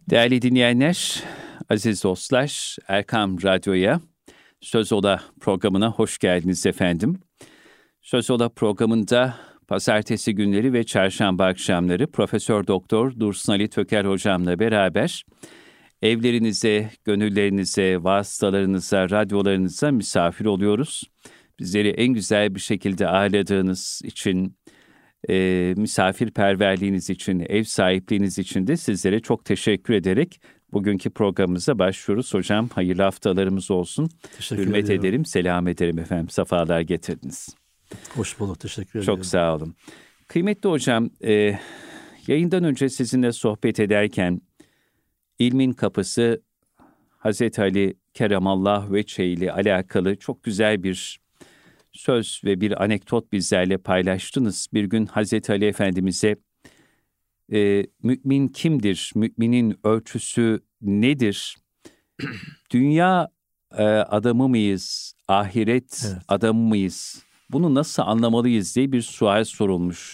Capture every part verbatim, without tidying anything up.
Değerli dinleyenler, aziz dostlar, Erkam Radyo'ya Söz Ola programına hoş geldiniz efendim. Söz Ola programında pazartesi günleri ve çarşamba akşamları Profesör Doktor Dursun Ali Töker hocamla beraber evlerinize, gönüllerinize, vasıtalarınıza, radyolarınıza misafir oluyoruz. Bizleri en güzel bir şekilde ağırladığınız için, e, misafirperverliğiniz için, ev sahipliğiniz için de sizlere çok teşekkür ederek bugünkü programımıza başlıyoruz. Hocam hayırlı haftalarımız olsun. Teşekkür Hürmet ediyorum. ederim, selam ederim efendim. Safalar getirdiniz. Hoş bulduk, teşekkür ederim. Çok sağ olun. Kıymetli hocam, e, yayından önce sizinle sohbet ederken ilmin kapısı Hazreti Ali Keremallahu Vecehe ile alakalı çok güzel bir söz ve bir anekdot bizlerle paylaştınız. Bir gün Hazreti Ali Efendimiz'e e, mümin kimdir, müminin ölçüsü nedir, dünya e, adamı mıyız, ahiret Evet. adamı mıyız, bunu nasıl anlamalıyız diye bir sual sorulmuş.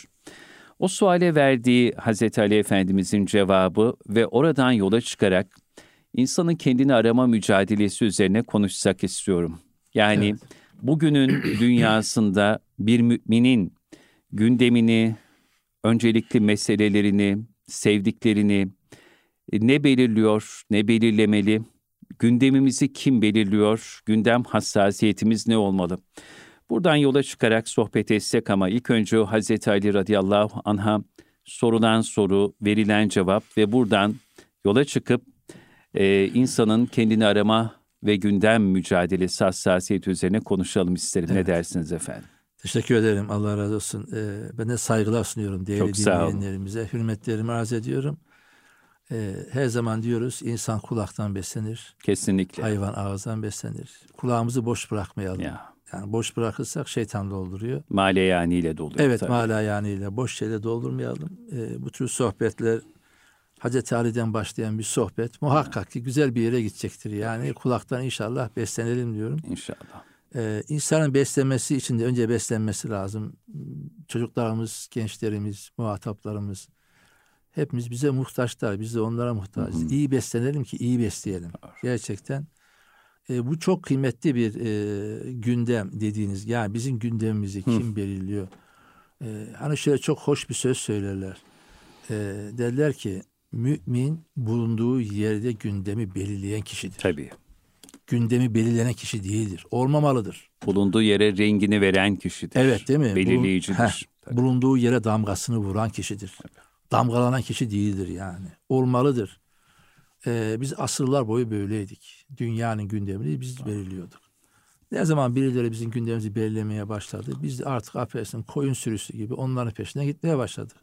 O suale verdiği Hazreti Ali Efendimiz'in cevabı ve oradan yola çıkarak insanın kendini arama mücadelesi üzerine konuşsak istiyorum. Yani Evet. bugünün dünyasında bir müminin gündemini, öncelikli meselelerini, sevdiklerini ne belirliyor, ne belirlemeli? Gündemimizi kim belirliyor? Gündem hassasiyetimiz ne olmalı? Buradan yola çıkarak sohbet etsek ama ilk önce Hazreti Ali radıyallahu anh'a sorulan soru, verilen cevap ve buradan yola çıkıp e, insanın kendini arama ve gündem mücadelesi hassasiyeti üzerine konuşalım isterim. Evet. Ne dersiniz efendim? Teşekkür ederim, Allah razı olsun. Ee, ben de saygılar sunuyorum değerli Çok sağ olun. dinleyenlerimize. Hürmetlerimi arz ediyorum. Ee, her zaman diyoruz, insan kulaktan beslenir, Kesinlikle. hayvan ağızdan beslenir. Kulağımızı boş bırakmayalım. Ya, Yani boş bırakırsak şeytan dolduruyor. maleyaniyle doluyor. Evet, tabii. mala yani boş şeyle doldurmayalım. Ee, bu tür sohbetler Hazreti Ali'den başlayan bir sohbet muhakkak ki güzel bir yere gidecektir. Yani kulaktan inşallah beslenelim diyorum. İnşallah. Ee, insanın beslenmesi için de önce beslenmesi lazım. Çocuklarımız, gençlerimiz, muhataplarımız hepimiz bize muhtaçlar. Biz de onlara muhtacız. Hı hı. İyi beslenelim ki iyi besleyelim. Doğru. Gerçekten e, bu çok kıymetli bir e, gündem dediğiniz. Yani bizim gündemimizi kim Hı. belirliyor? E, hani şöyle çok hoş bir söz söylerler. E, derler ki mümin bulunduğu yerde gündemi belirleyen kişidir. Tabii. Gündemi belirleyen kişi değildir. Olmamalıdır. Bulunduğu yere rengini veren kişidir. Evet, değil mi? Belirleyicidir. Bulun- Heh, bulunduğu yere damgasını vuran kişidir. Damgalanan kişi değildir yani. Olmalıdır. Ee, biz asırlar boyu böyleydik. Dünyanın gündemini biz belirliyorduk. Ne zaman birileri bizim gündemimizi belirlemeye başladı, biz de artık affedersin koyun sürüsü gibi onların peşine gitmeye başladık.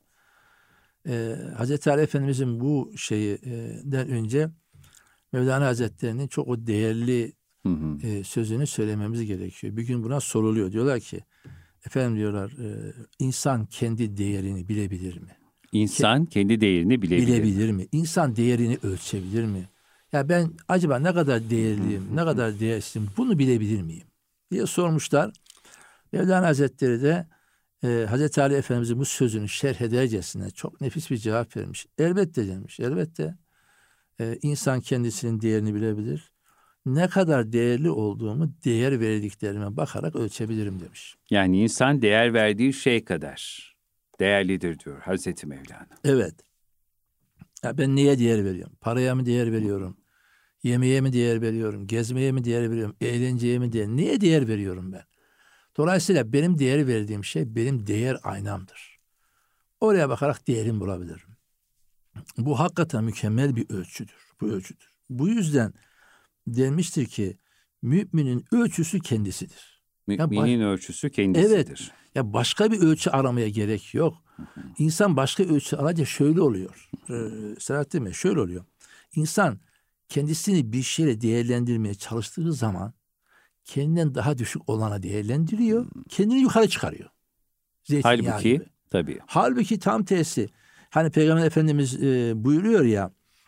Ee, Hazreti Ali Efendimizin bu şeyden önce Mevlana Hazretleri'nin çok o değerli Hı hı. e, sözünü söylememiz gerekiyor. Bir gün buna soruluyor. Diyorlar ki, efendim diyorlar, e, insan kendi değerini bilebilir mi? İnsan kendi değerini bilebilir. Bilebilir mi? İnsan değerini ölçebilir mi? Ya ben acaba ne kadar değerliyim, ne kadar değersizim, bunu bilebilir miyim diye sormuşlar. Mevlana Hazretleri de e, Hazreti Ali Efendimizin bu sözünü şerh edercesine çok nefis bir cevap vermiş. Elbette demiş, elbette e, insan kendisinin değerini bilebilir. Ne kadar değerli olduğumu değer verdiklerime bakarak ölçebilirim demiş. Yani insan değer verdiği şey kadar değerlidir diyor Hazreti Mevlana. Evet. Ya ben neye değer veriyorum? Paraya mı değer veriyorum? Yemeğe mi değer veriyorum? Gezmeye mi değer veriyorum? Eğlenceye mi değer? Neye değer veriyorum ben? Dolayısıyla benim değer verdiğim şey benim değer aynamdır. Oraya bakarak değerimi bulabilirim. Bu hakikaten mükemmel bir ölçüdür. Bu ölçüdür. Bu yüzden denmiştir ki müminin ölçüsü kendisidir. Müminin baş- ölçüsü kendisidir. Evet. Ya başka bir ölçü aramaya gerek yok. İnsan başka ölçü alınca şöyle oluyor. Ee, Selahattin Bey, şöyle oluyor. İnsan kendisini bir şeyle değerlendirmeye çalıştığı zaman kendinden daha düşük olana değerlendiriyor. Kendini yukarı çıkarıyor. Zeytinyağı Halbuki gibi. tabii. Halbuki tam tersi. Hani Peygamber Efendimiz e, buyuruyor ya,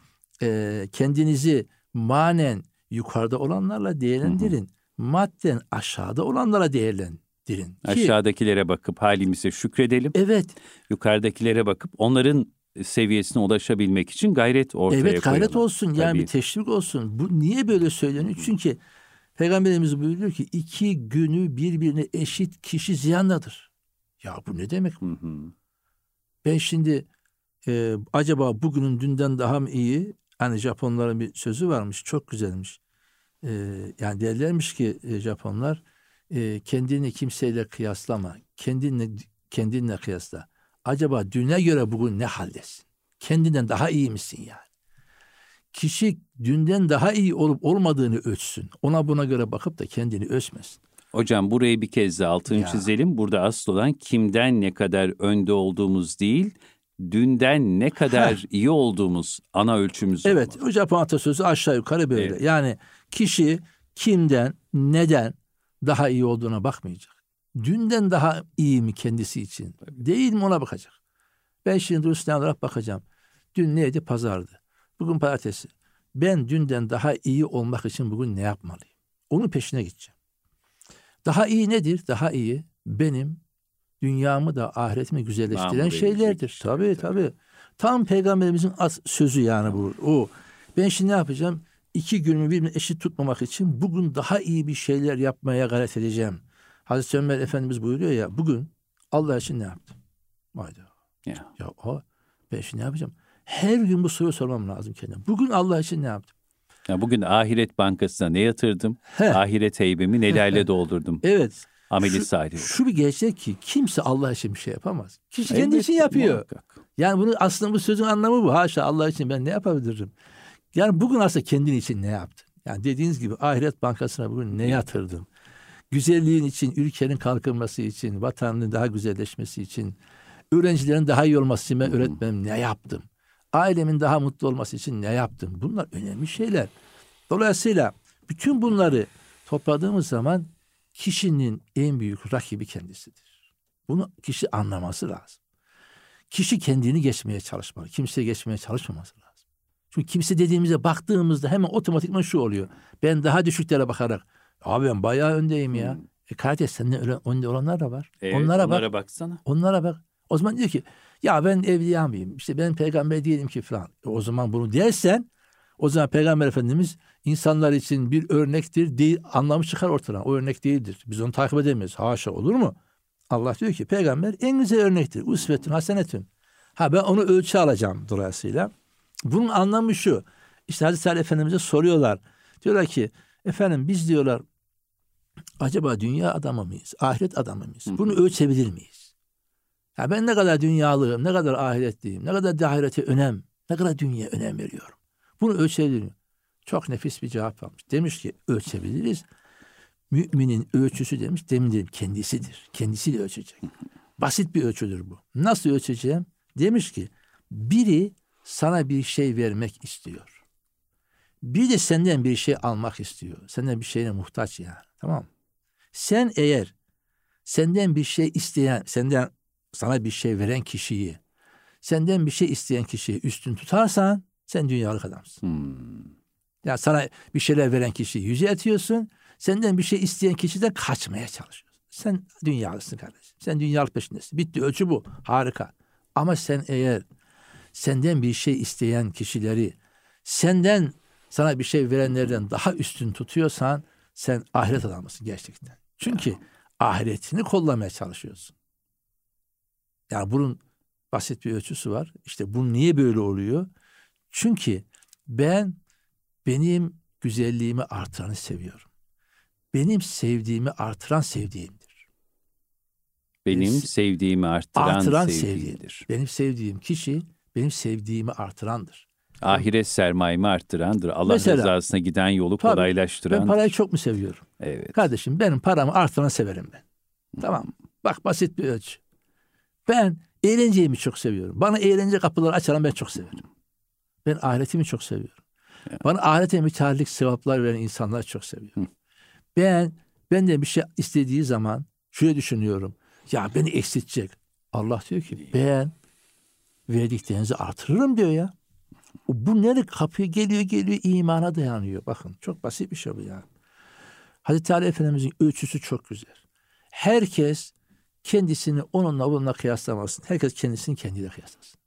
e, kendinizi manen yukarıda olanlarla değerlendirin. Hı hı. Madden aşağıda olanlara değerlendirin. Ki, aşağıdakilere bakıp halimize şükredelim. evet. Yukarıdakilere bakıp onların seviyesine ulaşabilmek için gayret ortaya koyalım. Evet, gayret koyalım. olsun. Yani Tabii. bir teşvik olsun. Bu niye böyle söyleniyor? Çünkü Peygamberimiz buyuruyor ki iki günü birbirine eşit kişi ziyandadır. Ya bu ne demek? Hı hı. Ben şimdi e, acaba bugünün dünden daha mı iyi? Hani Japonların bir sözü varmış, çok güzelmiş. E, yani derlermiş ki e, Japonlar, e, kendini kimseyle kıyaslama, kendinle kendinle kıyasla. Acaba düne göre bugün ne haldesin? Kendinden daha iyi misin yani? Kişi dünden daha iyi olup olmadığını ölçsün. Ona buna göre bakıp da kendini ölçmesin. Hocam burayı bir kez de altını ya. çizelim. Burada asıl olan kimden ne kadar önde olduğumuz değil, dünden ne kadar Heh. iyi olduğumuz ana ölçümüz Evet, olmalı. o Japon atasözü aşağı yukarı böyle. Evet. Yani kişi kimden, neden daha iyi olduğuna bakmayacak. Dünden daha iyi mi kendisi için? Tabii. Değil mi, ona bakacak. Ben şimdi Hüsnü olarak bakacağım. Dün neydi? Pazardı. Bugün pazartesi. Ben dünden daha iyi olmak için bugün ne yapmalıyım? Onun peşine gideceğim. Daha iyi nedir? Daha iyi benim dünyamı da ahiretimi güzelleştiren Namur şeylerdir. Işte, tabii, tabii tabii. Tam Peygamberimizin as- sözü yani bu. O. Ben şimdi ne yapacağım? İki günümü birbirine eşit tutmamak için bugün daha iyi bir şeyler yapmaya gayret edeceğim. Hazreti Ömer Efendimiz buyuruyor ya, bugün Allah için ne yaptım? Haydi. Ya, ya o, ben şimdi ne yapacağım? Her gün bu soruyu sormam lazım kendime. Bugün Allah için ne yaptım? Ya bugün ahiret bankasına ne yatırdım? Heh. Ahiret heybemi nelerle doldurdum? Evet. Ameli şu, salih. Şu bir gerçek ki kimse Allah için bir şey yapamaz. Kişi evet, kendi için yapıyor. Muhakkak. Yani bunu aslında bu sözün anlamı bu. Haşa, Allah için ben ne yapabilirim? Yani bugün aslında kendin için ne yaptın? Yani dediğiniz gibi ahiret bankasına bugün ne yatırdın? Güzelliğin için, ülkenin kalkınması için, vatanın daha güzelleşmesi için, öğrencilerin daha iyi olması için ben öğretmenim ne yaptım? Ailemin daha mutlu olması için ne yaptım? Bunlar önemli şeyler. Dolayısıyla bütün bunları topladığımız zaman kişinin en büyük rakibi kendisidir. Bunu kişi anlaması lazım. Kişi kendini geçmeye çalışmalı. Kimseye geçmeye çalışmaması lazım. Çünkü kimse dediğimize baktığımızda hemen otomatikman şu oluyor. Ben daha düşüklere bakarak, abi ben bayağı öndeyim ya. Hmm. E kardeş, senden öyle önde olanlar da var. Evet, onlara, onlara bak. baksana. Onlara bak. O zaman diyor ki ya ben evliya mıyım? İşte ben peygamber değilim ki falan. E o zaman bunu dersen, o zaman Peygamber Efendimiz insanlar için bir örnektir değil, anlamı çıkar ortadan. O örnek değildir. Biz onu takip edemeyiz. Haşa, olur mu? Allah diyor ki peygamber en güzel örnektir. Usvetün hasenetün. Ha, ben onu ölçü alacağım dolayısıyla. Bunun anlamı şu. İşte Hazreti Ali Efendimiz'e soruyorlar. Diyorlar ki efendim biz diyorlar acaba dünya adamı mıyız? Ahiret adamı mıyız? Bunu ölçebilir miyiz? Ya ben ne kadar dünyalıyım, ne kadar ahiretliyim, ne kadar da ahirete önem, ne kadar dünya önem veriyorum. Bunu ölçebilir miyim? Çok nefis bir cevap almış. Demiş ki ölçebiliriz. Müminin ölçüsü demiş, demin dedim kendisidir. Kendisiyle ölçecek. Basit bir ölçüdür bu. Nasıl ölçeceğim? Demiş ki biri sana bir şey vermek istiyor. Bir de senden bir şey almak istiyor. Senden bir şeyine muhtaç yani. Tamam mı? Sen eğer senden bir şey isteyen, senden sana bir şey veren kişiyi, senden bir şey isteyen kişiyi üstün tutarsan sen dünyalık adamsın. Hmm. Yani sana bir şeyler veren kişiyi yüceltiyorsun. Senden bir şey isteyen kişiden kaçmaya çalışıyorsun. Sen dünyalısın kardeşim. Sen dünyalık peşindesin. Bitti, ölçü bu. Harika. Ama sen eğer senden bir şey isteyen kişileri senden sana bir şey verenlerden daha üstün tutuyorsan sen ahiret adamısın gerçekten. Çünkü ahiretini kollamaya çalışıyorsun. Yani bunun basit bir ölçüsü var. İşte bu niye böyle oluyor? Çünkü ben benim güzelliğimi artıranı seviyorum. Benim sevdiğimi artıran sevdiğimdir. Benim, benim sevdiğimi arttıran, artıran sevdiğimdir. Sevdiğim. Benim sevdiğim kişi benim sevdiğimi artırandır. Ahiret sermayemi arttırandır. Allah Mesela, rızasına giden yolu tabii, kolaylaştırandır. Ben parayı çok mu seviyorum? Evet. Kardeşim benim paramı artıranı severim ben. Hmm. Tamam. Bak basit bir ölçü. Ben eğlenceyi mi çok seviyorum? Bana eğlence kapıları açan ben çok severim. Ben ahiretimi çok seviyorum. Ya. Bana ahirete müteallik sevaplar veren insanlar çok seviyorum. Hı. Ben benden bir şey istediği zaman şöyle düşünüyorum. Ya beni eksiltecek. Allah diyor ki ben verdiklerinizi artırırım diyor ya. Bu nereye kapıya geliyor geliyor imana dayanıyor. Bakın çok basit bir şey bu yani. Hazreti Ali Efendimizin ölçüsü çok güzel. Herkes kendisini onunla bununla kıyaslamasın. Herkes kendisini kendiyle kıyaslasın.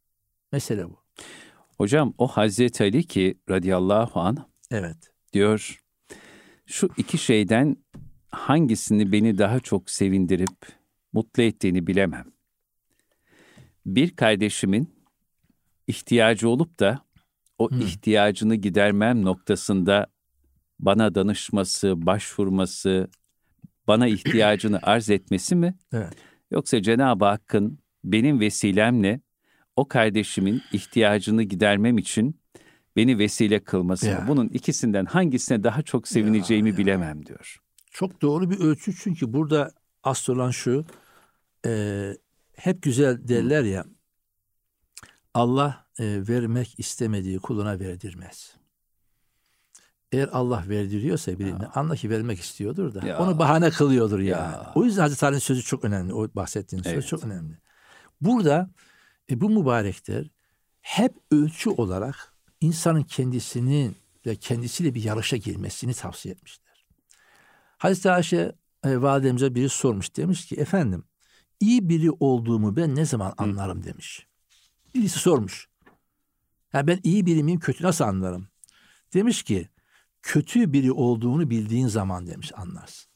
Mesele bu. Hocam o Hazreti Ali ki radıyallahu anh Evet. diyor, şu iki şeyden hangisini beni daha çok sevindirip mutlu ettiğini bilemem. Bir kardeşimin ihtiyacı olup da o Hmm. ihtiyacını gidermem noktasında bana danışması, başvurması, bana ihtiyacını arz etmesi mi? Evet. Yoksa Cenab-ı Hakk'ın benim vesilemle o kardeşimin ihtiyacını gidermem için beni vesile kılması Ya. mı? Bunun ikisinden hangisine daha çok sevineceğimi Ya, ya. bilemem diyor. Çok doğru bir ölçü, çünkü burada asıl olan şu, e, hep güzel derler ya, Allah e, vermek istemediği kuluna verdirmez. Eğer Allah verdiriyorsa birine, anla ki vermek istiyordur da Ya. onu bahane kılıyordur yani. Ya. O yüzden Hazreti Ali'nin sözü çok önemli. O bahsettiğin söz Evet. çok önemli. Burada e, bu mübarekler hep ölçü olarak insanın kendisinin ve kendisiyle bir yarışa girmesini tavsiye etmişler. Hazreti Ayşe e, validemize biri sormuş, demiş ki efendim iyi biri olduğumu ben ne zaman anlarım demiş. Birisi sormuş. Ya ben iyi biri miyim, kötü nasıl anlarım? Demiş ki kötü biri olduğunu bildiğin zaman demiş anlarsın.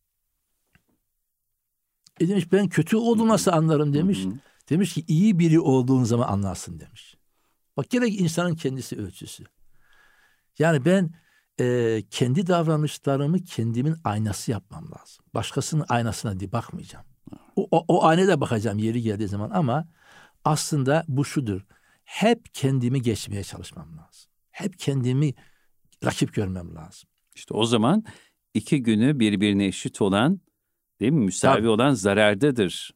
E demiş ben kötü olduğumu nasıl anlarım demiş. Hı hı. Demiş ki iyi biri olduğun zaman anlarsın demiş. Bak gene insanın kendisi ölçüsü. Yani ben e, kendi davranışlarımı kendimin aynası yapmam lazım. Başkasının aynasına diye bakmayacağım. O, o, o aynada bakacağım yeri geldiği zaman, ama aslında bu şudur. Hep kendimi geçmeye çalışmam lazım. Hep kendimi rakip görmem lazım. İşte o zaman iki günü birbirine eşit olan, değil mi? Müsavi Tabii. olan zarardadır.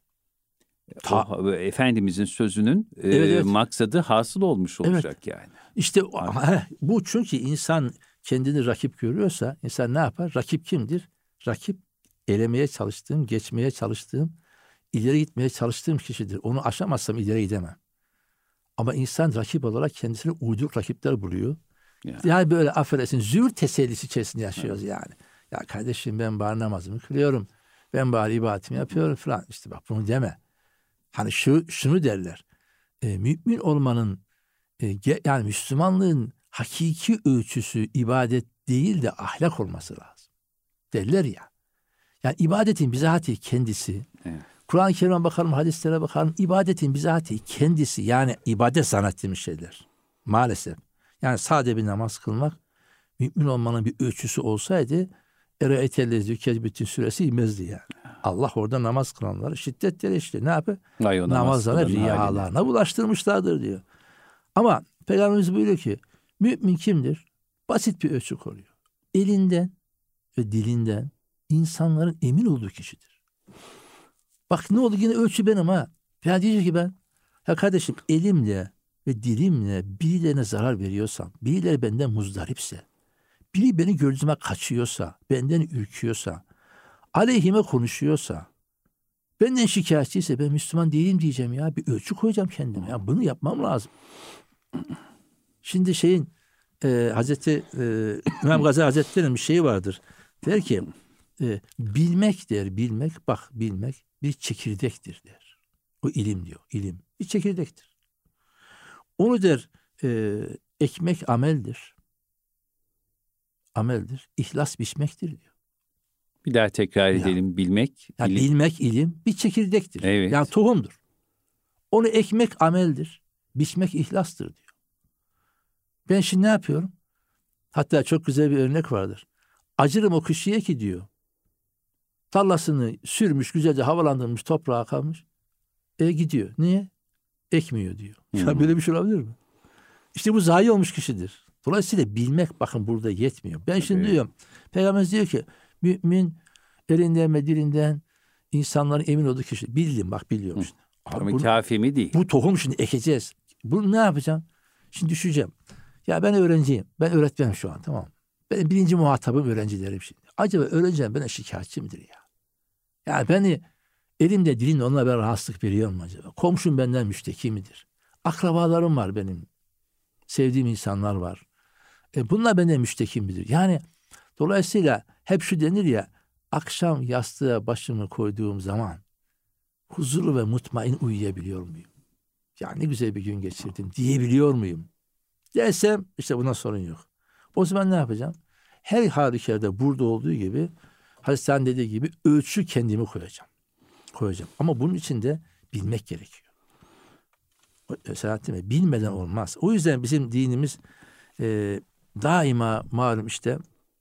Ta- O, Efendimizin sözünün e, Evet, evet. maksadı hasıl olmuş olacak yani. İşte o- heh, bu, çünkü insan kendini rakip görüyorsa insan ne yapar? Rakip kimdir? Rakip elemeye çalıştığım, geçmeye çalıştığım, ileri gitmeye çalıştığım kişidir. Onu aşamazsam ileri gidemem. Ama insan rakip olarak kendisine uyduruk rakipler buluyor. Ya. Yani böyle affedersin züğür tesellisi içerisinde yaşıyoruz yani. Ya kardeşim ben bari namazımı kılıyorum. Ben bari ibadetimi yapıyorum falan. İşte bak bunu deme. Hani şu şunu derler. E, mümin olmanın e, ge- yani Müslümanlığın hakiki ölçüsü ibadet değil de ahlak olması lazım. Derler ya. Yani ibadetin bizatihi kendisi. Evet. Kur'an-ı Kerim'e bakalım, hadislere bakalım. İbadetin bizatihi kendisi, yani ibadet zannettiğimiz şeyler. Maalesef. Yani sade bir namaz kılmak mümin olmanın bir ölçüsü olsaydı Ere'etellezi kezbettin süresi inmezdi yani. Allah orada namaz kılanları şiddetle işte ne yapıyor? Vay o namaz Namazlarına, kılanın haline. riyalarına bulaştırmışlardır diyor. Ama Peygamberimiz buyuruyor ki mümin kimdir? Basit bir ölçü koruyor. Elinden ve dilinden insanların emin olduğu kişidir. Bak ne oldu, yine ölçü benim ha. Ya diyecek ki ben, ya kardeşim elimle ve dilimle birilerine zarar veriyorsam, birileri benden muzdaripse, biri beni gözüme kaçıyorsa, benden ürküyorsa, aleyhime konuşuyorsa, benden şikayetçiyse ben Müslüman değilim diyeceğim ya. Bir ölçü koyacağım kendime. Ya bunu yapmam lazım. Şimdi şeyin e, Hazreti e, İmam Gazali Hazretleri'nin bir şeyi vardır. Der ki e, bilmek der, bilmek, bak bilmek bir çekirdektir der. O ilim diyor, ilim bir çekirdektir. Onu der e, ekmek ameldir. Ameldir. İhlas biçmektir diyor. Bir daha tekrar Ya. edelim. Bilmek, Yani ilim. bilmek ilim bir çekirdektir. Evet. Yani tohumdur. Onu ekmek ameldir. Biçmek ihlastır diyor. Ben şimdi ne yapıyorum? Hatta çok güzel bir örnek vardır. Acırım o kişiye ki diyor. Tarlasını sürmüş, güzelce havalandırmış, toprağa kalmış. E gidiyor. Niye? Ekmiyor diyor. Ya Hmm. böyle bir şey olabilir mi? İşte bu zayi olmuş kişidir. Dolayısıyla bilmek bakın burada yetmiyor. Ben şimdi Evet. diyorum. Peygamber diyor ki mümin elinden ve dilinden insanların emin olduğu kişi. Bildim bak biliyorum işte. Abi Ama bunu- kafi mi değil? Bu tohum şimdi ekeceğiz. Bunu ne yapacağım? Şimdi düşeceğim. Ya ben öğrenciyim. Ben öğretmenim şu an, tamam mı? Benim birinci muhatabım öğrencilerim şimdi. Acaba öğrencilerim bana şikayetçi midir ya? Yani beni elimde dilimle onlara ben rahatsızlık veriyor mu acaba? Komşum benden müşteki midir? Akrabalarım var benim. Sevdiğim insanlar var. E bunlar benden müşteki midir? Yani dolayısıyla hep şu denir ya, akşam yastığa başımı koyduğum zaman huzurlu ve mutmain uyuyabiliyor muyum? Ya ne güzel bir gün geçirdim diyebiliyor muyum? Dersem işte buna sorun yok. O zaman ne yapacağım? Her halükarda burada olduğu gibi Hazreti Han dediği gibi ölçü kendimi koyacağım. Koyacağım. Ama bunun için de bilmek gerekiyor. Selahattin Bey, bilmeden olmaz. O yüzden bizim dinimiz e, daima malum işte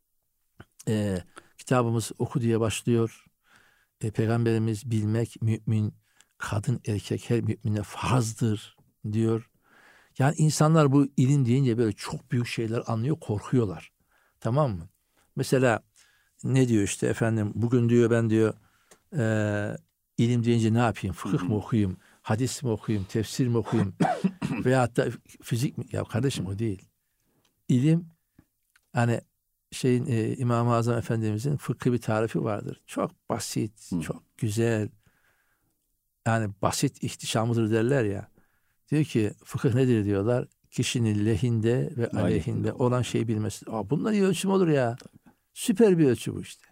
e, kitabımız oku diye başlıyor. E, Peygamberimiz bilmek mümin, kadın erkek her mümine farzdır diyor. Yani insanlar bu ilim deyince böyle çok büyük şeyler anlıyor, korkuyorlar. Tamam mı? Mesela ne diyor işte efendim bugün diyor ben diyor e, ilim deyince ne yapayım? Fıkıh mı okuyayım? Hadis mi okuyayım? Tefsir mi okuyayım? Veyahut da fizik mi? Ya kardeşim o değil. İlim hani şeyin e, İmam-ı Azam Efendimizin fıkhi bir tarifi vardır. Çok basit, Hı. çok güzel. Yani basit ihtişamıdır derler ya. Diyor ki fıkıh nedir diyorlar. Kişinin lehinde ve aleyhinde olan şeyi bilmesi. Aa, bunlar iyi ölçüm olur ya. Süper bir ölçü bu işte.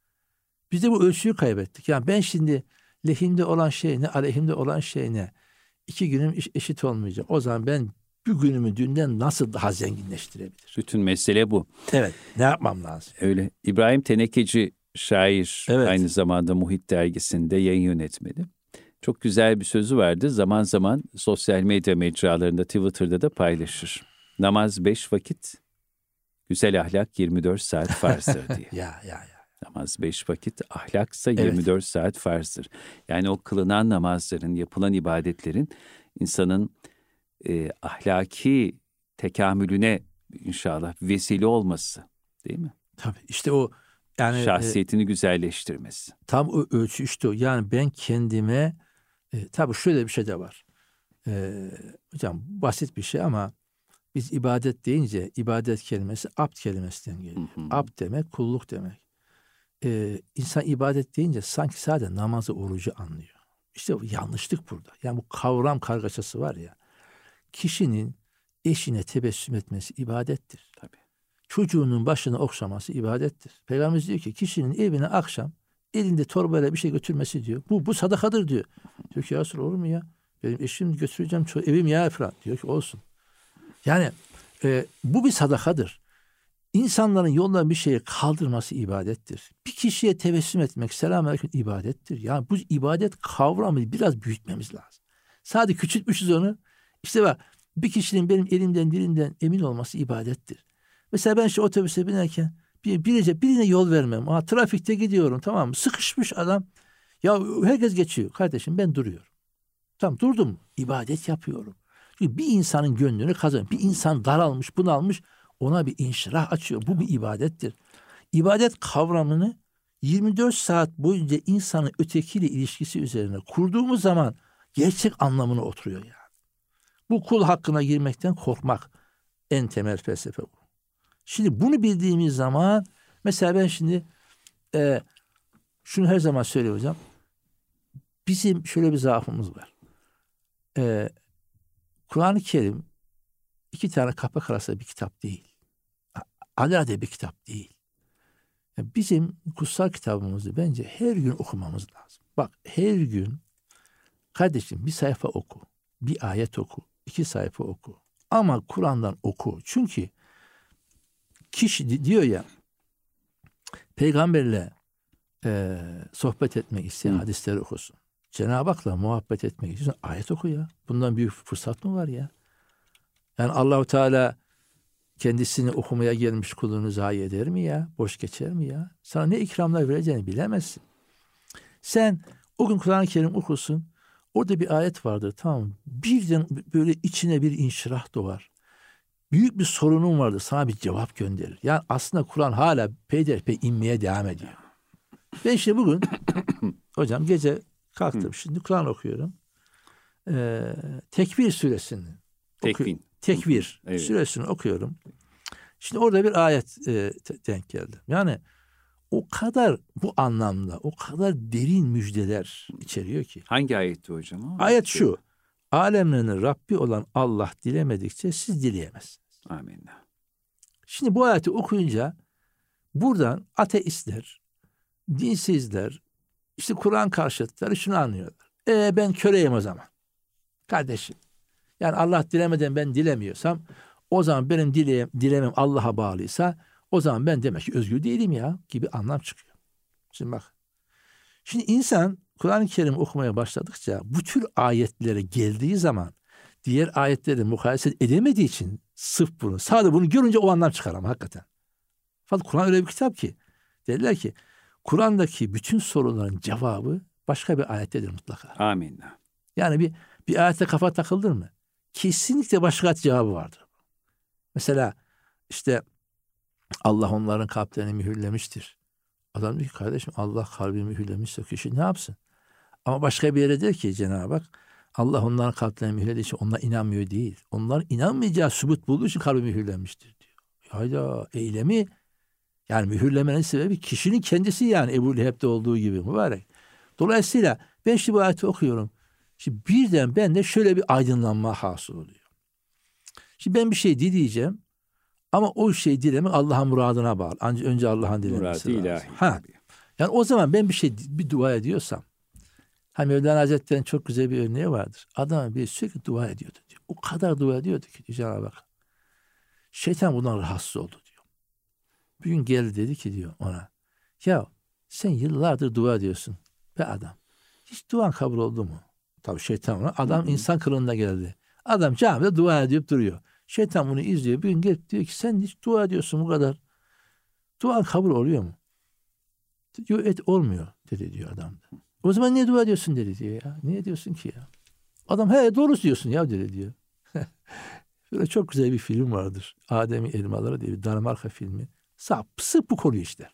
Biz de bu ölçüyü kaybettik. Yani ben şimdi lehimde olan şey ne, aleyhimde olan şey ne? İki günüm eşit olmayacak. O zaman ben bir günümü dünden nasıl daha zenginleştirebilirim? Bütün mesele bu. Evet. Ne yapmam lazım? Öyle. İbrahim Tenekeci şair, Evet. aynı zamanda Muhit Dergisi'nde yayın yönetmeni. Çok güzel bir sözü vardı. Zaman zaman sosyal medya mecralarında, Twitter'da da paylaşır. Namaz beş vakit, güzel ahlak yirmi dört saat farzdır diye. Ya ya ya. Namaz beş vakit, ahlaksa Evet. yirmi dört saat farzdır. Yani o kılınan namazların, yapılan ibadetlerin insanın e, ahlaki tekamülüne inşallah vesile olması, değil mi? Tabii işte o yani Şahsiyetini e, güzelleştirmesi. tam o ölçü işte o. Yani ben kendime e, tabii şöyle bir şey de var. E, hocam basit bir şey ama biz ibadet deyince ibadet kelimesi abd kelimesinden geliyor. Hı hı. Abd demek kulluk demek. Ee, insan ibadet deyince sanki sadece namazı, orucu anlıyor. İşte bu yanlışlık burada. Yani bu kavram kargaşası var ya. Kişinin eşine tebessüm etmesi ibadettir. Tabii. Çocuğunun başını okşaması ibadettir. Peygamberimiz diyor ki kişinin evine akşam elinde torbayla bir şey götürmesi diyor. Bu bu sadakadır diyor. Diyor ki ya Resul, olur mu ya? Benim eşim götüreceğim ço- evim ya falan. Diyor ki olsun. Yani e, bu bir sadakadır. İnsanların yoldan bir şeye kaldırması ibadettir. Bir kişiye tebessüm etmek, selamünaleyküm ibadettir. Yani bu ibadet kavramını biraz büyütmemiz lazım. Sadece küçültmüşüz onu. İşte bak, bir kişinin benim elimden dilimden emin olması ibadettir. Mesela ben şu otobüse binerken bir, birine, birine yol vermem. Aa, trafikte gidiyorum, tamam mı? Sıkışmış adam. Ya herkes geçiyor. Kardeşim ben duruyorum. Tamam, durdum. İbadet yapıyorum. Çünkü bir insanın gönlünü kazanıyor. Bir insan daralmış, bunalmış. Ona bir inşirah açıyor. Bu bir ibadettir. İbadet kavramını yirmi dört saat boyunca insanın ötekiyle ilişkisi üzerine kurduğumuz zaman gerçek anlamına oturuyor yani. Bu kul hakkına girmekten korkmak. En temel felsefe bu. Şimdi bunu bildiğimiz zaman mesela ben şimdi e, şunu her zaman söylüyorum hocam. Bizim şöyle bir zaafımız var. E, Kur'an-ı Kerim iki tane kapak arasında bir kitap değil. Alelade bir kitap değil. Yani bizim kutsal kitabımızı bence her gün okumamız lazım. Bak, her gün kardeşim bir sayfa oku, bir ayet oku, iki sayfa oku. Ama Kur'an'dan oku. Çünkü kişi diyor ya, peygamberle e, sohbet etmek isteyen Hı. hadisleri okusun. Cenab-ı Hak'la muhabbet etmek istiyorsan ayet oku ya. Bundan büyük fırsat mı var ya? Yani Allah-u Teala kendisini okumaya gelmiş kulunu zayi eder mi ya? Boş geçer mi ya? Sana ne ikramlar vereceğini bilemezsin. Sen o gün Kur'an-ı Kerim okursun. Orada bir ayet vardır, tamam mı? Birden böyle içine bir inşirah doğar. Büyük bir sorunun vardır. Sana bir cevap gönderir. Yani aslında Kur'an hala peyderpey inmeye devam ediyor. Ben işte bugün hocam gece kalktım. Şimdi Kur'an okuyorum. Ee, Tekvir suresini Tekvin. Tekvir Evet. suresini okuyorum. Şimdi orada bir ayet e, denk geldi. Yani o kadar bu anlamda, o kadar derin müjdeler içeriyor ki. Hangi ayetti hocam o? Ayet şu: alemlerin Rabbi olan Allah dilemedikçe siz dileyemezsiniz. Amin. Şimdi bu ayeti okuyunca buradan ateistler, dinsizler, işte Kur'an karşıtları şunu anlıyorlar. E ben köleyim o zaman. Kardeşim, Yani Allah dilemeden ben dilemiyorsam o zaman benim dile, dilemem Allah'a bağlıysa o zaman ben demek ki özgür değilim ya gibi anlam çıkıyor. Şimdi bak. Şimdi insan Kur'an-ı Kerim okumaya başladıkça bu tür ayetlere geldiği zaman diğer ayetleri mukayese edemediği için sırf bunu, sadece bunu görünce o anlam çıkar ama hakikaten. Fakat Kur'an öyle bir kitap ki derler ki Kur'an'daki bütün soruların cevabı başka bir ayettedir mutlaka. Amin. Yani bir bir ayette kafa takılır mı? Kesinlikle başka ayet cevabı vardır. Mesela işte Allah onların kalplerini mühürlemiştir. Adam diyor ki kardeşim Allah kalbini mühürlemişse kişi ne yapsın? Ama başka bir yere der ki Cenab-ı Hak Allah onların kalplerini mühürlediği için onlar inanmıyor değil. Onlar inanmayacağı sübut bulduğu için kalbi mühürlenmiştir diyor. Hayda eylemi yani mühürlemenin sebebi kişinin kendisi yani Ebu Leheb'de olduğu gibi mübarek. Dolayısıyla ben şimdi bu ayeti okuyorum. Şimdi birden bende şöyle bir aydınlanma hasıl oluyor. Şimdi ben bir şey dileyeceğim ama o şey dilemek Allah'ın muradına bağlı. Ancak önce Allah'ın dilemesi Murad-ı lazım. ilahi. Ha. Yani o zaman ben bir şey bir dua ediyorsam hani Mevlana Hazretleri'nin çok güzel bir örneği vardır. Adam bir sürekli dua ediyordu diyor. O kadar dua ediyordu ki Cenab-ı Hak. Şeytan bundan rahatsız oldu diyor. Bir gün geldi dedi ki diyor ona. Ya sen yıllardır dua ediyorsun be adam. Hiç duan kabul oldu mu? Tabii şeytan ona. Adam hı hı. insan kılığında geldi. Adam camide dua edip duruyor. Şeytan bunu izliyor. Bir gün gelip diyor ki sen hiç dua ediyorsun bu kadar. Duan kabul oluyor mu? Diyor et olmuyor dedi diyor adam. O zaman niye dua ediyorsun dedi diyor ya. Niye diyorsun ki ya? Adam he doğru diyorsun ya dedi diyor. Böyle çok güzel bir film vardır. Adem'in Elmaları diye bir Danimarka filmi. Sap sık bu konu işte.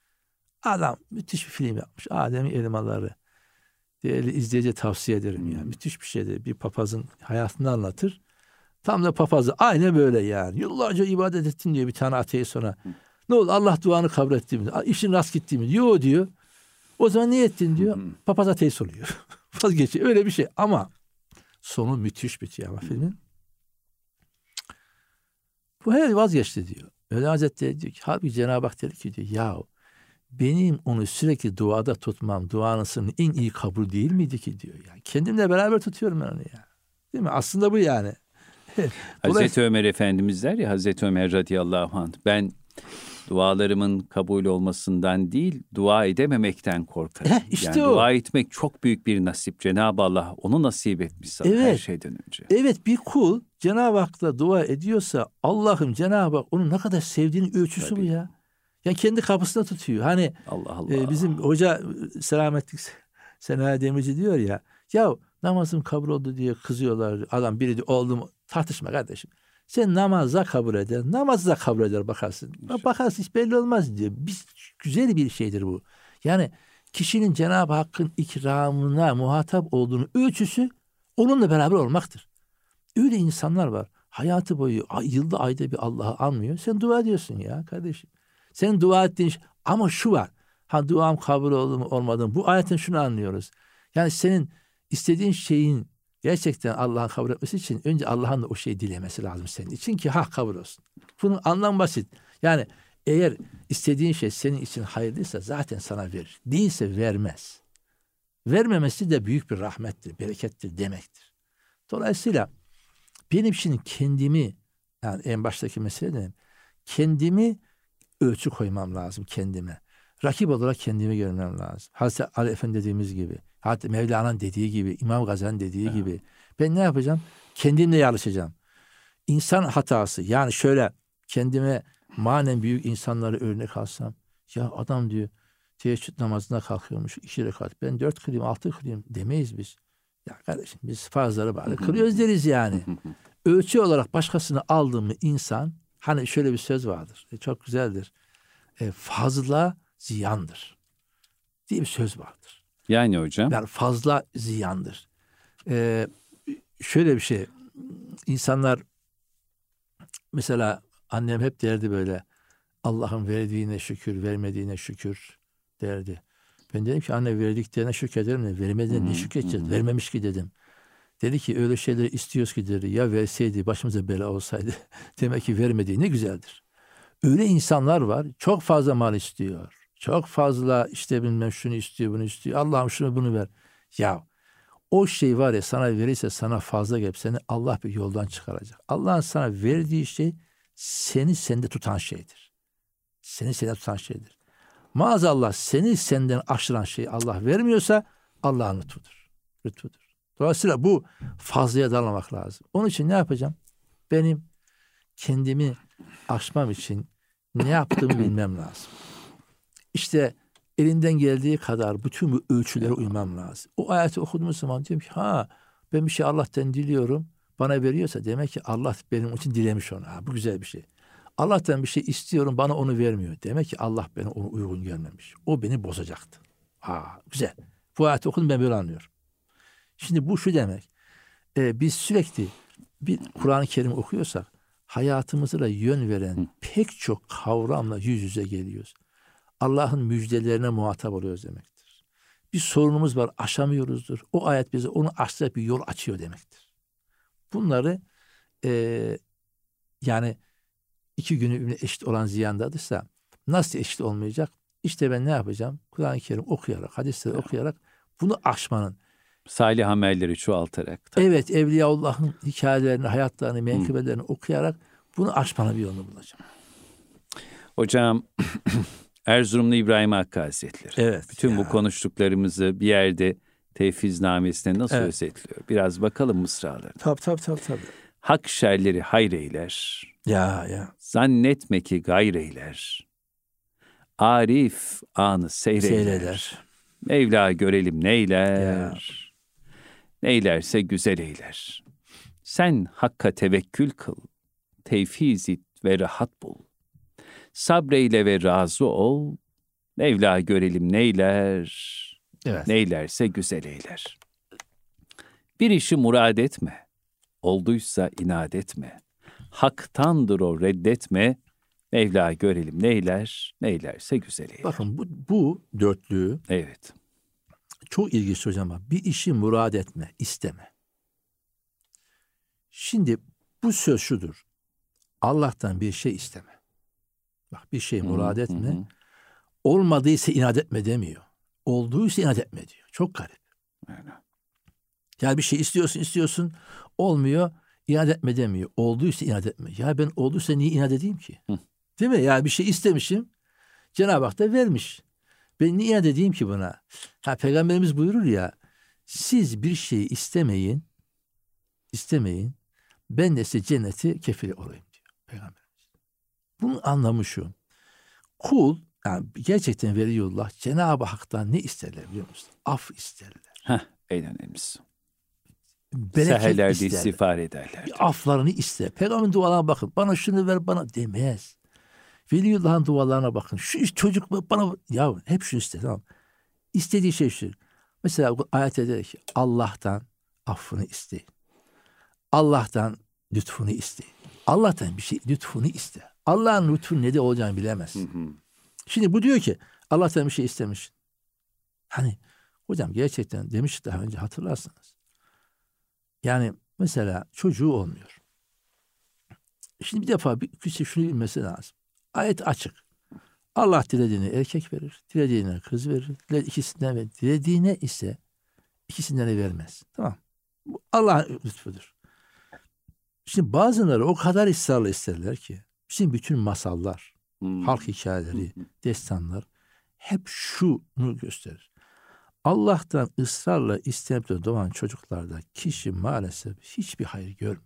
Adam müthiş bir film yapmış. Adem'in Elmaları. Değerli izleyiciye tavsiye ederim ya. Müthiş bir şeydir. Bir papazın hayatını anlatır. Tam da papazı aynı böyle yani. Yıllarca ibadet ettin diyor bir tane ateist sonra. Ne oldu Allah duanı kabul etti mi? İşin rast gitti mi? Yo diyor. O zaman niye ettin diyor. Papaz ateist oluyor. Vazgeçiyor. Öyle bir şey ama sonu müthiş bitiyor ama filmin. Bu her vazgeçti diyor. Öyle Hazretleri diyor ki halbuki Cenab-ı Hak dedi ki diyor ya benim onu sürekli duada tutmam duanın en iyi kabul değil miydi ki diyor. Yani kendimle beraber tutuyorum ben onu ya. Değil mi? Aslında bu yani. Hazreti Ömer Efendimiz der ya Hazreti Ömer radıyallahu anh ben dualarımın kabul olmasından değil dua edememekten korkarım. Eh, işte yani o. Dua etmek çok büyük bir nasip. Cenab-ı Allah onu nasip etmiş sana evet. her şeyden önce. Evet bir kul Cenab-ı Hak'la dua ediyorsa Allah'ım Cenab-ı Hak onun ne kadar sevdiğinin ölçüsü Tabii. bu ya. Yani kendi kapısında tutuyor. Hani Allah Allah. E, bizim hoca selametlik Senayi Demirci diyor ya. Ya namazım kabul oldu diye kızıyorlar. Adam biri diyor oldu mu? Tartışma kardeşim. Sen namaza kabul eder. Namazı da kabul eder bakarsın. İnşallah. Bakarsın hiç belli olmaz diyor. Biz, güzel bir şeydir bu. Yani kişinin Cenab-ı Hakk'ın ikramına muhatap olduğunu ölçüsü onunla beraber olmaktır. Öyle insanlar var. Hayatı boyu ay, yılda ayda bir Allah'ı anmıyor. Sen dua ediyorsun ya kardeşim. Senin dua ettiğin şey. Ama şu var. Ha duam kabul oldu mu olmadı mı? Bu ayetten şunu anlıyoruz. Yani senin istediğin şeyin gerçekten Allah'ın kabul etmesi için önce Allah'ın da o şeyi dilemesi lazım senin için ki ha kabul olsun. Bunun anlamı basit. Yani eğer istediğin şey senin için hayırlıysa zaten sana verir. Değilse vermez. Vermemesi de büyük bir rahmettir, berekettir demektir. Dolayısıyla benim şimdi kendimi yani en baştaki mesele dedim. Kendimi ölçü koymam lazım kendime. Rakip olarak kendimi görmem lazım. Hazreti Ali Efendi dediğimiz gibi, Hazreti Mevlana'nın dediği gibi, İmam Gazali'nin dediği evet. gibi. Ben ne yapacağım? Kendimle yarışacağım. İnsan hatası. Yani şöyle kendime manen büyük insanları örnek alsam. Ya adam diyor teheccüd namazına kalkıyormuş iki rekat. Ben dört kılayım, altı kılayım demeyiz biz. Ya kardeşim biz farzları bari kılıyoruz deriz yani. Ölçü olarak başkasını aldı mı insan, hani şöyle bir söz vardır. E, çok güzeldir. E, fazla ziyandır diye bir söz vardır. Yani hocam? Yani fazla ziyandır. E, şöyle bir şey. İnsanlar mesela annem hep derdi böyle Allah'ın verdiğine şükür, vermediğine şükür derdi. Ben dedim ki anne verdiklerine şükrederim de vermediğine ne şükredeceğiz? Vermemiş ki dedim. Dedi ki öyle şeyleri istiyoruz ki dedi. Ya verseydi başımıza bela olsaydı. Demek ki vermediği ne güzeldir. Öyle insanlar var. Çok fazla mal istiyor. Çok fazla işte bilmem şunu istiyor bunu istiyor. Allah'ım şunu bunu ver. Ya O şey var ya sana verirse sana fazla gelip seni Allah bir yoldan çıkaracak. Allah'ın sana verdiği şey seni sende tutan şeydir. Seni sende tutan şeydir. Maazallah seni senden aşıran şeyi Allah vermiyorsa Allah'ın lütfudur. Lütfudur. Dolayısıyla bu fazlaya dalmamak lazım. Onun için ne yapacağım? Benim kendimi aşmam için ne yaptığımı bilmem lazım. İşte elinden geldiği kadar bütün bu ölçülere uymam lazım. O ayeti okuduğum zaman diyorum ki ha ben bir şey Allah'tan diliyorum. Bana veriyorsa demek ki Allah benim için dilemiş onu. Ha, bu güzel bir şey. Allah'tan bir şey istiyorum bana onu vermiyor. Demek ki Allah bana onu uygun görmemiş. O beni bozacaktı. Ha, güzel. Bu ayeti okudum ben böyle anlıyorum. Şimdi bu şu demek. E, biz sürekli bir Kur'an-ı Kerim okuyorsak hayatımıza yön veren Hı. pek çok kavramla yüz yüze geliyoruz. Allah'ın müjdelerine muhatap oluyoruz demektir. Bir sorunumuz var aşamıyoruzdur. O ayet bize onu aşacak bir yol açıyor demektir. Bunları e, yani iki günü birbirine eşit olan ziyandadırsa nasıl eşit olmayacak? İşte ben ne yapacağım? Kur'an-ı Kerim okuyarak, hadisleri evet. okuyarak bunu aşmanın. Salih amelleri çoğaltarak. Tabii. Evet, Evliyaullah'ın hikayelerini, hayatlarını, menkıbelerini Hı. okuyarak bunu aşmanın bir yolunu bulacağım. Hocam Erzurumlu İbrahim Hakkı Hazretleri. Evet. Bütün ya. bu konuştuklarımızı bir yerde Tevfiznamesi'ne nasıl evet. özetliyor? Biraz bakalım mısralarına. Tabii tabii tabii. tabii. Hak şerleri hayreyler. Ya ya. Zannetme ki gayreyler. Arif anı seyreyler. seyreyler. Mevla görelim neyler. Ya. Neylerse güzel eyler. Sen hakka tevekkül kıl. Tevfiz it ve rahat bul. Sabreyle ve razı ol. Mevla görelim neyler. Evet. Neylerse güzel eyler. Bir işi murad etme. Olduysa inat etme. Haktandır o reddetme. Mevla görelim neyler. Neylerse güzel eyler. Bakın bu, bu dörtlüğü. Evet. Çok ilginç hocam. Bir işi murad etme, isteme. Şimdi bu söz şudur. Allah'tan bir şey isteme. Bak bir şey murad etme. Hı hı. Olmadıysa inat etme demiyor. Olduysa inat etme diyor. Çok garip. Aynen. Yani bir şey istiyorsun istiyorsun olmuyor inat etme demiyor. Olduysa inat etme. Ya ben olduysa niye inat edeyim ki? Hı. Değil mi? Yani bir şey istemişim. Cenab-ı Hak da vermiş. Ben niye inat edeyim ki buna? Ha, Peygamberimiz buyurur ya siz bir şeyi istemeyin istemeyin ben de size cenneti kefil olayım diyor Peygamberimiz. Bunun anlamı şu. Kul yani gerçekten Veliyullah Cenab-ı Hak'tan ne isterler biliyor musun? Af isterler. Heh, en önemlisi. Seherlerde istiğfar ederler. Aflarını ister. Peygamberin dualarına bakın. Bana şunu ver bana demez. Veliyullah'ın dualarına bakın. Şu çocuk bana ya hep şunu ister. Tamam. İstediği şey şu. Mesela bu ayet der ki Allah'tan affını isteyin. Allah'tan lütfunu isteyin. Allah'tan bir şey lütfunu iste. Allah'ın lütfu ne de olacağını bilemez. Hı hı. Şimdi bu diyor ki Allah'tan bir şey istemiş. Hani hocam gerçekten demiştik daha önce hatırlarsınız. Yani mesela çocuğu olmuyor. Şimdi bir defa bir kişi şunu bilmesi lazım. Ayet açık. Allah dilediğine erkek verir, dilediğine kız verir, ikisinden ve dilediğine ise ikisinden de vermez. Tamam. Bu Allah'ın lütfudur. Şimdi bazıları o kadar ısrarla isterler ki bizim bütün masallar, hmm. halk hikayeleri, hmm. destanlar hep şunu gösterir. Allah'tan ısrarla istenip de doğan çocuklarda kişi maalesef hiçbir hayır görmüyor.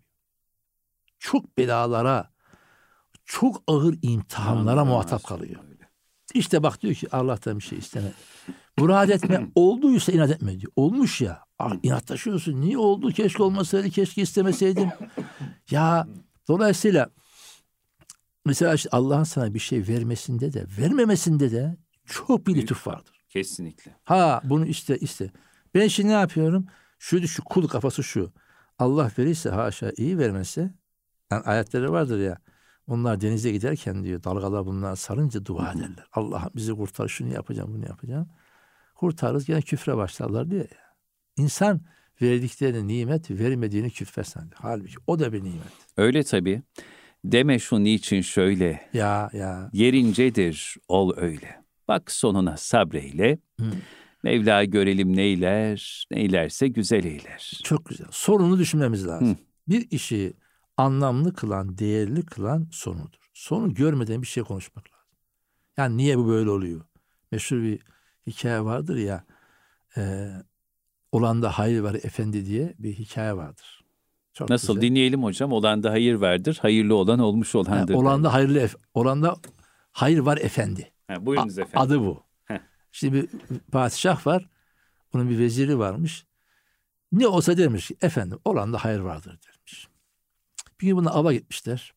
Çok belalara, çok ağır imtihanlara muhatap kalıyor. İşte bak diyor ki Allah'tan bir şey isteme. Murad etme, olduysa inat etme diyor. Olmuş ya, inatlaşıyorsun. Niye oldu? Keşke olmasaydı, keşke istemeseydim. Ya dolayısıyla mesela işte Allah'ın sana bir şey vermesinde de, vermemesinde de çok bir lütuf vardır. Kesinlikle. Ha bunu iste iste. Ben şimdi ne yapıyorum? Şu şu kul kafası şu. Allah verirse haşa iyi vermezse yani ayetleri vardır ya. Onlar denize giderken diyor dalgalar bunlar sarınca dua ederler. Allah'ım bizi kurtar şunu yapacağım bunu yapacağım. Kurtarırız gene küfre başlarlar diyor ya. İnsan verdiklerini nimet vermediğini küfre sanıyor. Halbuki o da bir nimet. Öyle tabii. Deme şu niçin şöyle. Ya ya. Yerincedir ol öyle. Bak sonuna sabreyle. Hı. Mevla görelim neyler, neylerse güzel eyler. Çok güzel. Sorunu düşünmemiz lazım. Hı. Bir işi anlamlı kılan, değerli kılan sonudur. Sonu görmeden bir şey konuşmak lazım. Yani niye bu böyle oluyor? Meşhur bir hikaye vardır ya, e, olanda hayır var efendi diye bir hikaye vardır. Çok Nasıl güzel. dinleyelim hocam? Olanda hayır vardır, hayırlı olan olmuş olandır. Ha, olanda hayırlı ef- olanda hayır var efendi. Ha, buyurunuz A- efendim. Adı bu. Heh. Şimdi bir padişah var. Onun bir veziri varmış. Ne olsa demiş ki efendim olanda hayır vardır demiş. Bir gün buna ava gitmişler.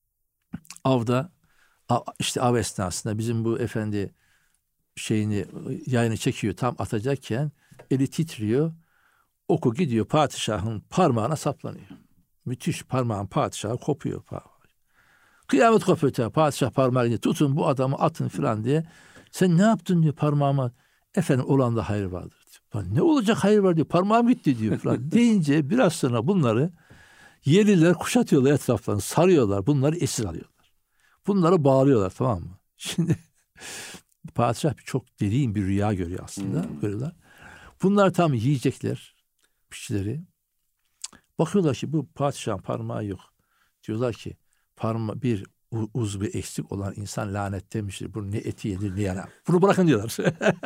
Avda a- işte av esnasında bizim bu efendi şeyini yayını çekiyor, tam atacakken eli titriyor. Oku gidiyor padişahın parmağına saplanıyor. Müthiş, parmağın padişahı kopuyor. Kıyamet kopuyor tabi. Padişah parmağını gidiyor. Tutun bu adamı atın filan diye. Sen ne yaptın diyor parmağıma. Efendim olanda hayır vardır diyor. Ne olacak hayır var diyor. Parmağım gitti diyor falan. Deyince biraz sonra bunları yerliler kuşatıyorlar etraflarını. Sarıyorlar. Bunları esir alıyorlar. Bunları bağlıyorlar, tamam mı? Şimdi padişah çok derin bir rüya görüyor aslında. Hmm. Görüyorlar. Bunlar tam yiyecekler pişileri. Bakıyorlar ki bu padişahın parmağı yok. Diyorlar ki parma bir u- uzvu eksik olan insan lanetlemiştir. Bunu ne eti yedir ne yana. Bunu bırakın diyorlar.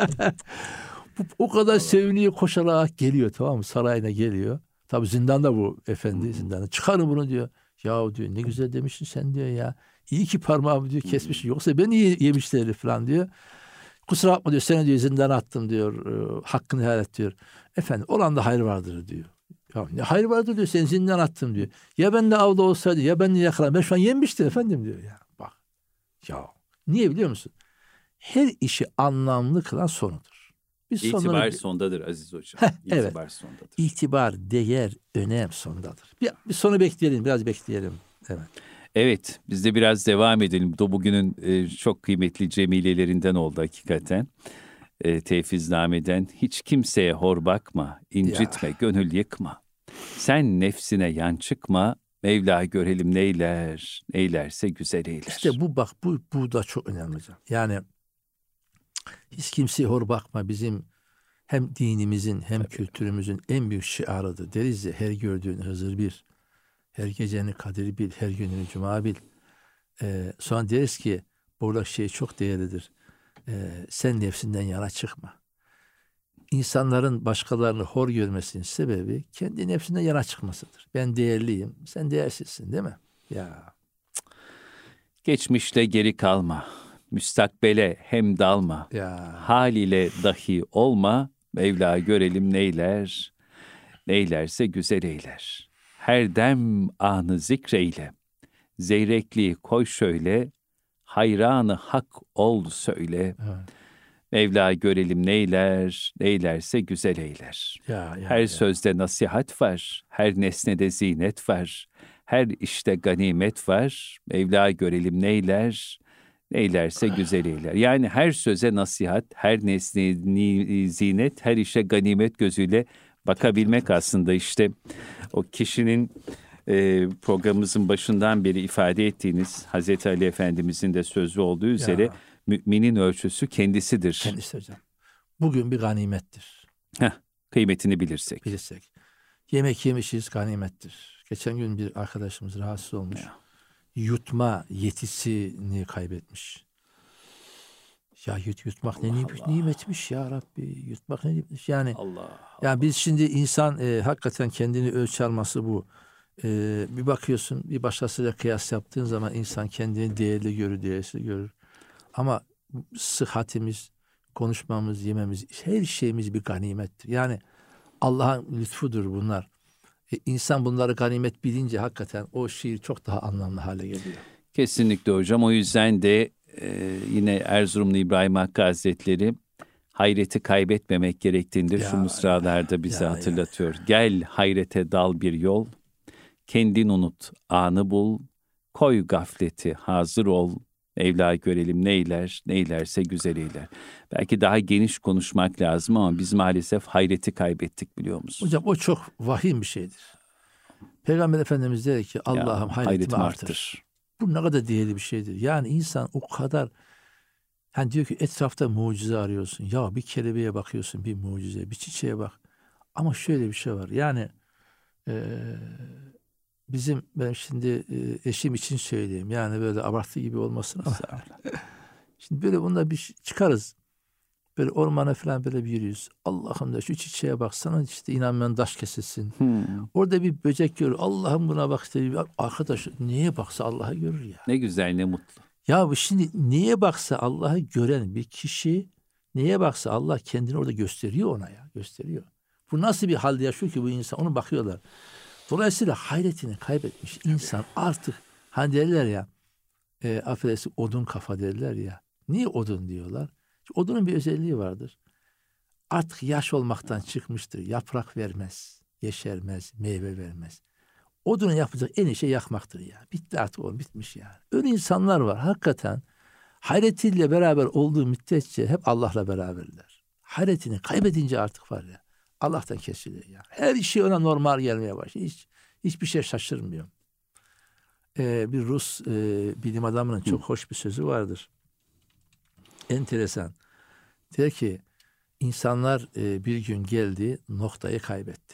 Bu, o kadar seviniyor, koşarak geliyor, tamam mı? Sarayına geliyor. Tabii zindanda bu efendi, zindanda. Çıkarın bunu diyor. Yahu diyor ne güzel demişsin sen diyor ya. İyi ki parmağımı diyor kesmişsin. Yoksa beni ye- yemişler falan diyor. Kusura bakma diyor, seni diyor zindana attım diyor. E, hakkını helal et diyor. Efendim olan da hayır vardır diyor. Ya ne hayır vardır diyor, seni zindana attım diyor. Ya ben de avda olsaydı ya ben de yakalarım. Ben şu an yenmiştim efendim diyor ya. Bak ya niye biliyor musun? Her işi anlamlı kılan sonudur. Biz İtibar sonları- sondadır Aziz Hocam. Heh, İtibar evet. sondadır. İtibar, değer, önem sondadır. Bir, bir sonu bekleyelim, biraz bekleyelim. Evet. Evet, biz de biraz devam edelim. Bu bugünün e, çok kıymetli cemilelerinden oldu hakikaten. E, Tevfiznameden hiç kimseye hor bakma, incitme, Ya. gönül yıkma. Sen nefsine yan çıkma, Mevla görelim neyler, neylerse güzel eyler. İşte bu bak bu bu da çok önemli hocam. Yani hiç kimseye hor bakma bizim hem dinimizin hem kültürümüzün en büyük şiarıdır. Deriz ya her gördüğün Hızır bir, her geceni Kadir bil, her gününü Cuma bil. Ee, sonra deriz ki burada şey çok değerlidir. Ee, sen nefsinden yana çıkma. İnsanların başkalarını hor görmesinin sebebi kendi nefsinden yana çıkmasıdır. Ben değerliyim, sen değersizsin değil mi? Ya Geçmişte geri kalma, müstakbele hem dalma. ya Haliyle dahi olma, Mevla görelim neyler, neylerse güzel eyler. Her dem anı zikreyle, zeyrekliği koy şöyle, hayranı hak ol söyle. evet. Mevla görelim neyler, neylerse güzel eyler. ya, ya Her ya. sözde nasihat var, her nesnede zinet var, her işte ganimet var. Mevla görelim neyler, neylerse güzel eyler. Yani her söze nasihat, her nesneye ni- zinet, her işe ganimet gözüyle bakabilmek aslında işte o kişinin e, programımızın başından beri ifade ettiğiniz Hazreti Ali Efendimizin de sözü olduğu üzere Ya. müminin ölçüsü kendisidir. Kendisi hocam. Bugün bir ganimettir. Heh, kıymetini bilirsek. Bilirsek. Yemek yemişiz ganimettir. Geçen gün bir arkadaşımız rahatsız olmuş. Ya. Yutma yetisini kaybetmiş. Ya yut, yutmak ne Allah nimet, Allah. nimetmiş ya Rabbi. Yutmak ne nimetmiş. Yani Allah. yani biz şimdi insan e, hakikaten kendini ölçü alması bu. E, bir bakıyorsun bir başkasıyla kıyas yaptığın zaman insan kendini değerli görür, değersiz görür. Ama sıhhatimiz, konuşmamız, yememiz, her şeyimiz bir ganimettir. Yani Allah'ın lütfudur bunlar. E, insan bunları ganimet bilince hakikaten o şiir çok daha anlamlı hale geliyor. Kesinlikle hocam. O yüzden de e, yine Erzurumlu İbrahim Hakkı Hazretleri hayreti kaybetmemek gerektiğinde Ya, şu mısralarda bize ya, ya. hatırlatıyor. Gel hayrete dal bir yol, kendin unut anı bul, koy gafleti hazır ol, Mevla görelim neyler, neylerse güzel eyler. Belki daha geniş konuşmak lazım ama biz maalesef hayreti kaybettik biliyor musunuz? Hocam o çok vahim bir şeydir. Peygamber Efendimiz der ki Allah'ım Ya, hayretimi artır. Bu ne kadar değerli bir şeydir. Yani insan o kadar Hani diyor ki etrafta mucize arıyorsun. Ya bir kelebeğe bakıyorsun, bir mucize, bir çiçeğe bak. Ama şöyle bir şey var. Yani e, bizim, ben şimdi e, eşim için söyleyeyim. Yani böyle abartı gibi olmasın ama. Şimdi böyle bunda bir şey çıkarız. Böyle ormana falan böyle bir yürüyoruz. Allah'ım da şu çiçeğe baksana, işte inanmayan taş kesilsin. Hmm. Orada bir böcek görür. Allah'ım buna bak işte. Arkadaş neye baksa Allah'ı görür ya. Ne güzel, ne mutlu. Ya bu şimdi neye baksa Allah'ı gören bir kişi, neye baksa Allah kendini orada gösteriyor ona ya. Gösteriyor. Bu nasıl bir halde yaşıyor ki bu insan? Onu bakıyorlar. Dolayısıyla hayretini kaybetmiş insan artık, hani derler ya, e, affedersin odun kafa derler ya. Niye odun diyorlar? Çünkü odunun bir özelliği vardır. Artık yaş olmaktan çıkmıştır. Yaprak vermez, yeşermez, meyve vermez. Odunu yapacak en iyi şey yakmaktır ya. Bitti artık, o bitmiş yani. Öyle insanlar var hakikaten. Hayretiyle beraber olduğu müddetçe hep Allah'la beraberler. Hayretini kaybedince artık var ya, Allah'tan kesiliyor ya. Her şey ona normal gelmeye başlıyor. Hiç, hiçbir şey şaşırmıyor. Ee, bir Rus e, bilim adamının çok hoş bir sözü vardır. Enteresan. Der ki insanlar e, bir gün geldi, noktayı kaybetti.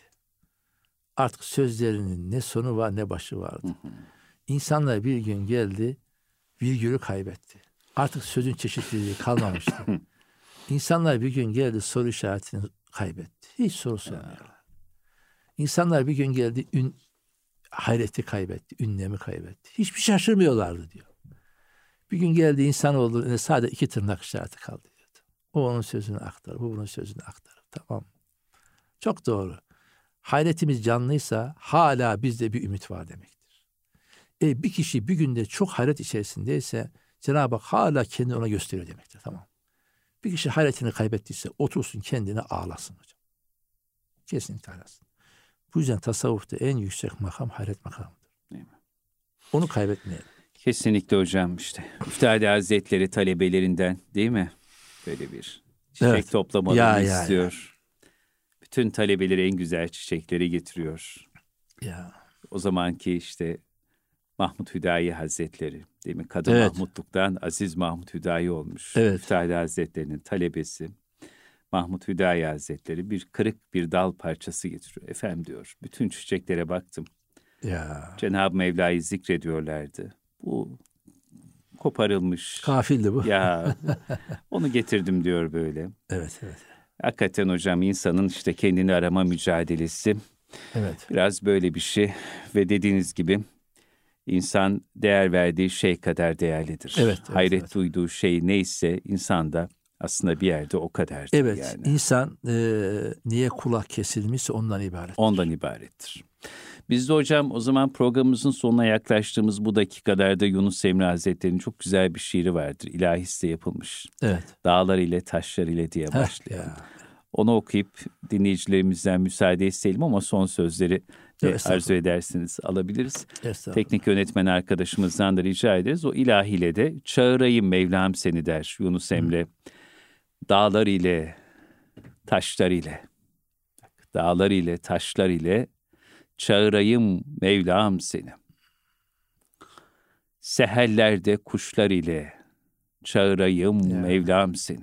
Artık sözlerinin ne sonu var ne başı vardı. Hı hı. İnsanlar bir gün geldi, virgülü kaybetti. Artık sözün çeşitliliği kalmamıştı. İnsanlar bir gün geldi, soru işaretini kaybetti. Hiç soru sormuyorlar. İnsanlar bir gün geldi, ün, hayreti kaybetti, ünlemi kaybetti. Hiçbir şaşırmıyorlardı diyor. Bir gün geldi, insan oldu, sadece iki tırnak işareti kaldı diyordu. O onun sözünü aktarır, bu bunun sözünü aktarır. Tamam. Çok doğru. Hayretimiz canlıysa hala bizde bir ümit var demektir. E, bir kişi bir günde çok hayret içerisindeyse Cenab-ı Hak hala kendini ona gösteriyor demektir. Tamam. Bir kişi hayretini kaybettiyse otursun kendine ağlasın hocam. Kesinlikle ağlasın. Bu yüzden tasavvufta en yüksek makam hayret makamıdır. Değil mi? Onu kaybetmeyelim. Kesinlikle hocam işte. Üftade Hazretleri talebelerinden değil mi? Böyle bir çiçek evet. toplamalarını ya, ya, istiyor. Ya. Bütün talebeleri en güzel çiçekleri getiriyor. Ya. O zamanki işte Mahmud Hüdayi Hazretleri değil mi? Kadı evet. Mahmudluktan Aziz Mahmud Hüdayi olmuş. Evet. Üftade Hazretleri'nin talebesi Mahmud Hüdayi Hazretleri bir kırık bir dal parçası getiriyor. Efendim diyor, bütün çiçeklere baktım. Ya. Cenab-ı Mevla'yı zikrediyorlardı. Bu koparılmış. Kafildi bu. Ya onu getirdim diyor böyle. Evet, evet. Hakikaten hocam insanın işte kendini arama mücadelesi. Evet. Biraz böyle bir şey ve dediğiniz gibi insan değer verdiği şey kadar değerlidir. Evet, evet, hayret evet. duyduğu şey neyse insan da aslında bir yerde o kadardır. Evet, yani. insan e, niye kulak kesilmişse ondan ibarettir. Ondan ibarettir. Biz de hocam o zaman programımızın sonuna yaklaştığımız bu dakikalarda Yunus Emre Hazretleri'nin çok güzel bir şiiri vardır. İlahiste yapılmış. Evet. Dağlar ile taşlar ile diye başlıyor. Onu okuyup dinleyicilerimizden müsaade isteyelim ama son sözleri de arzu edersiniz alabiliriz. Teknik yönetmen arkadaşımızdan da rica ederiz. O ilahiyle de çağırayım Mevlam seni der Yunus Emre. Hı. Dağlar ile taşlar ile dağlar ile taşlar ile çağırayım Mevlam seni. Seherlerde kuşlar ile çağırayım ya. Mevlam seni.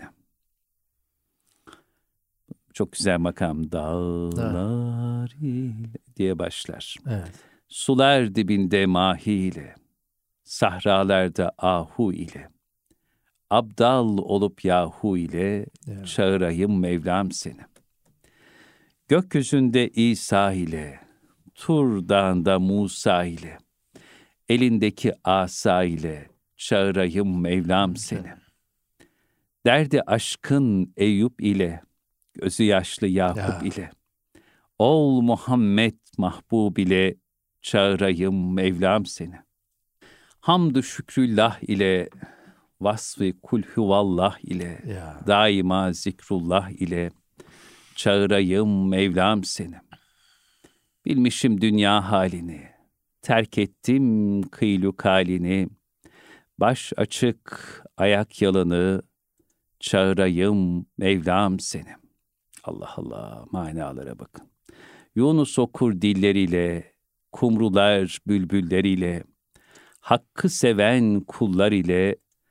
Çok güzel makam. Dağlar evet. ile diye başlar. Evet. Sular dibinde mahi ile, sahralarda ahu ile, abdal olup yahu ile evet. çağırayım Mevlam seni. Gökyüzünde İsa ile, Tur dağında Musa ile, elindeki asa ile çağırayım Mevlam seni. Derdi aşkın Eyüp ile, gözü yaşlı Yakup ya. ile, ol Muhammed mahbub ile çağırayım Mevlam seni. Hamdü şükrüllah ile, vasfı kulhuvallah ile, ya. daima zikrullah ile çağırayım Mevlam seni. Bilmişim dünya halini, terk ettim kıyluk halini, baş açık ayak yalanı, çağırayım Mevlam seni. Allah Allah, manalara bakın. Yunus okur dilleriyle, kumrular bülbülleriyle, hakkı seven kullar ile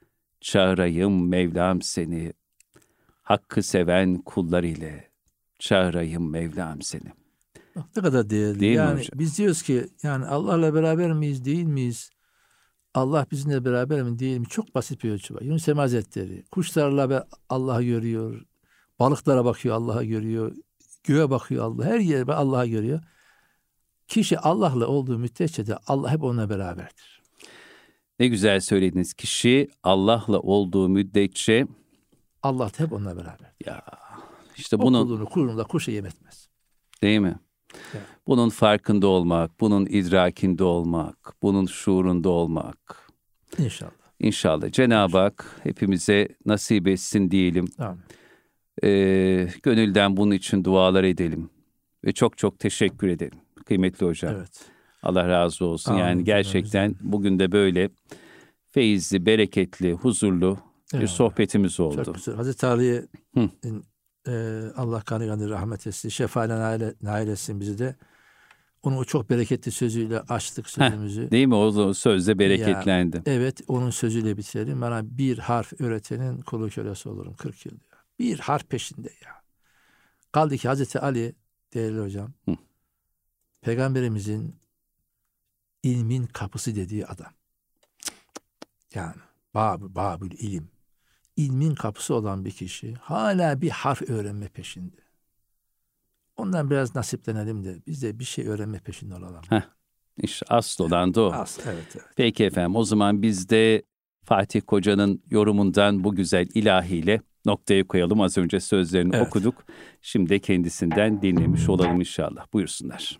çağırayım Mevlam seni. Hakkı seven kullar ile çağırayım Mevlam seni. Bak ne kadar değerli. Değil mi yani hocam? biz diyoruz ki yani Allah'la beraber miyiz, değil miyiz? Allah bizimle beraber mi, değil mi? Çok basit bir ölçü var. Yunus Emre Hazretleri kuşlarla be- Allah'ı görüyor. Balıklara bakıyor, Allah'ı görüyor. Göğe bakıyor, Allah. Her yere Allah'ı görüyor. Kişi Allah'la olduğu müddetçe de Allah hep onunla beraberdir. Ne güzel söylediniz. Kişi Allah'la olduğu müddetçe Allah da hep onunla beraber. ya işte O bunun kulunu, kulunu da kuşa yem etmez. değil mi? Evet. Bunun farkında olmak, bunun idrakinde olmak, bunun şuurunda olmak. İnşallah. İnşallah Cenab-ı Hak hepimize nasip etsin diyelim. Amin. Ee, gönülden bunun için dualar edelim. Ve çok çok teşekkür edelim. Kıymetli hocam. Evet. Allah razı olsun. Amin. Yani gerçekten bugün de böyle feyizli, bereketli, huzurlu bir Evet. sohbetimiz oldu. Çok güzel. Hazreti Ali'ye Hı. e, Allah kanı kanı rahmet etsin. Şefaile nail, nail etsin bizi de. Onun o çok bereketli sözüyle açtık sözümüzü. Değil mi? O sözde bereketlendi. Ya, evet, onun sözüyle bitirelim. Bana bir harf öğretenin kulu kölesi olurum kırk yıl diyor. Bir harf peşinde ya. Kaldı ki Hazreti Ali değerli hocam. Hı. Peygamberimizin ilmin kapısı dediği adam. Yani Bab, Babül ilim. İlmin kapısı olan bir kişi hala bir harf öğrenme peşinde. Ondan biraz nasiplenelim de biz de bir şey öğrenme peşinde olalım. Heh, işte asıl olan da o. Az, evet, evet. Peki efendim, o zaman biz de Fatih Koca'nın yorumundan bu güzel ilahiyle noktayı koyalım. Az önce sözlerini Evet. okuduk. Şimdi de kendisinden dinlemiş olalım inşallah. Buyursunlar.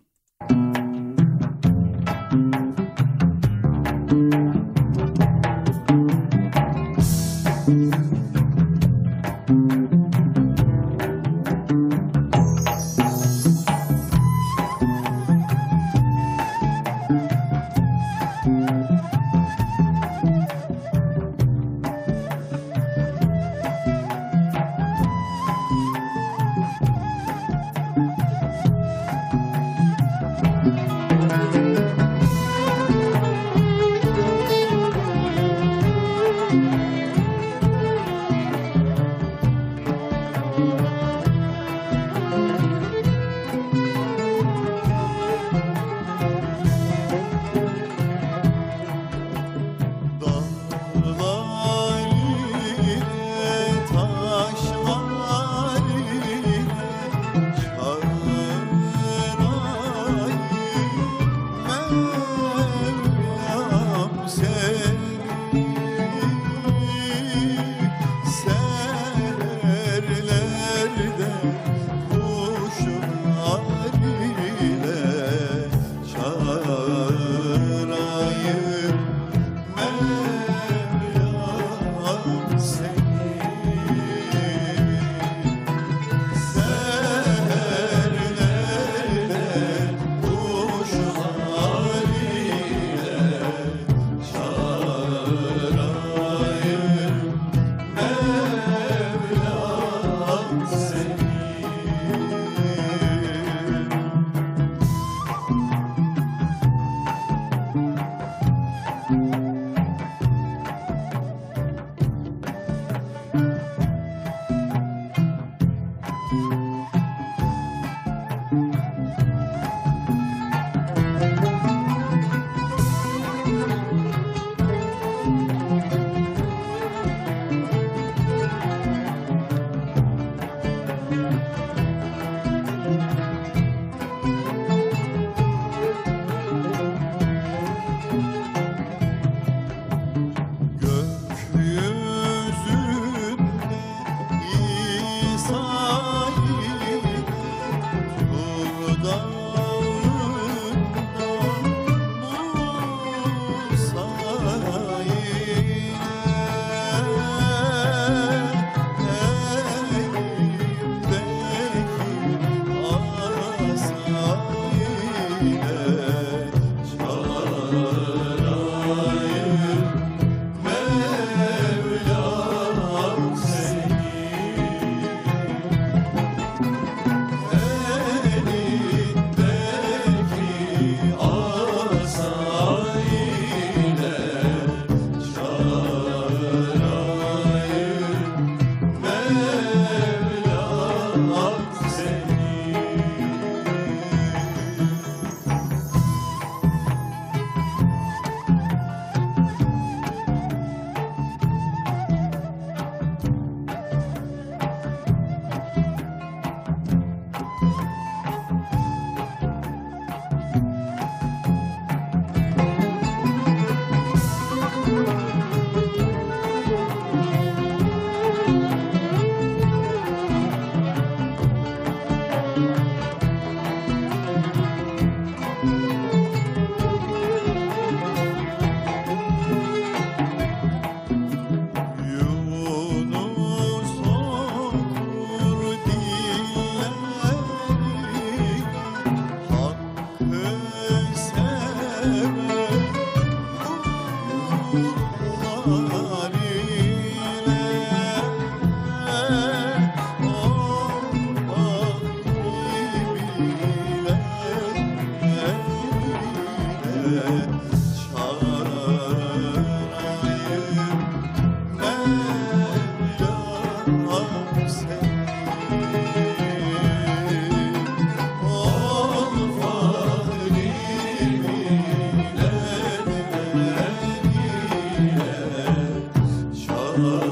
Oh